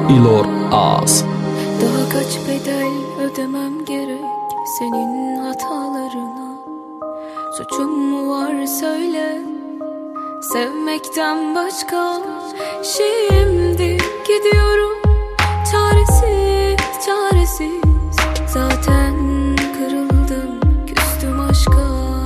İlor Ağız. Daha kaç bedel ödemem gerek senin hatalarına? Suçum mu var söyle, sevmekten başka. Şimdi gidiyorum çaresiz çaresiz, zaten kırıldım, küstüm aşka.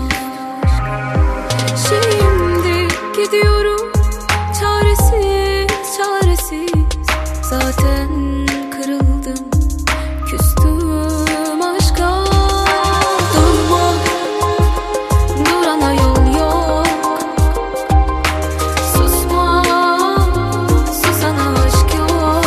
Şimdi gidiyorum çaresiz çaresiz, zaten kırıldım, küstüm aşka. Durma, durana yol yok. Susma, susana aşk yok.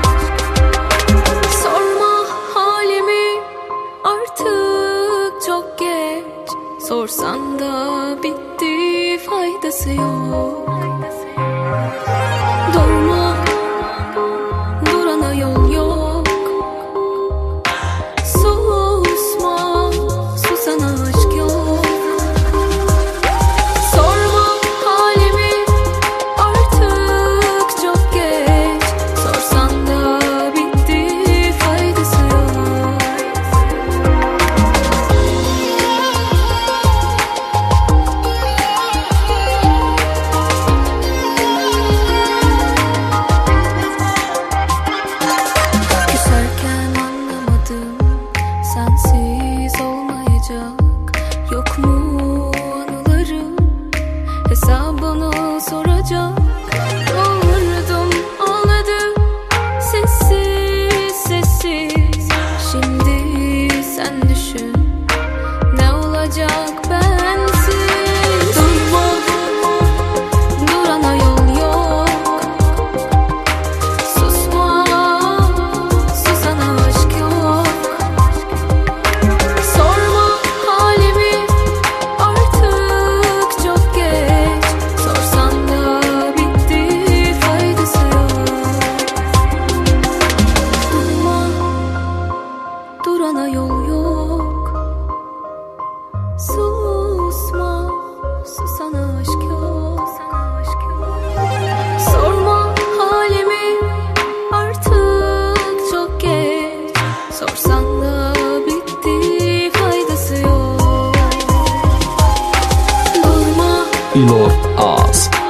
Sorma halimi, artık çok geç. Sorsan da bitti, faydası yok. Durma, durana yol yok. Susma, susana aşk yok. Sorma halimi, artık çok geç. Sorsan da bitti, faydası yok. Küserken anlamadım, sensiz olmayacak. Yok mu anılarım, hesabını soracak. Vurdum, ağladım, sessiz sessiz. Şimdi sen düşün, ne olacak bensiz? Durma, durana yol yok. Susma, susana aşk yok. Sorma halimi, artık çok geç. Sorsan da bitti, faydası yok. Durma, durana yol yok. Susma, susana aşk yok. Sorma halimi, artık çok geç. Sorsan da bitti, faydası yok. Durma, İlor Ağız.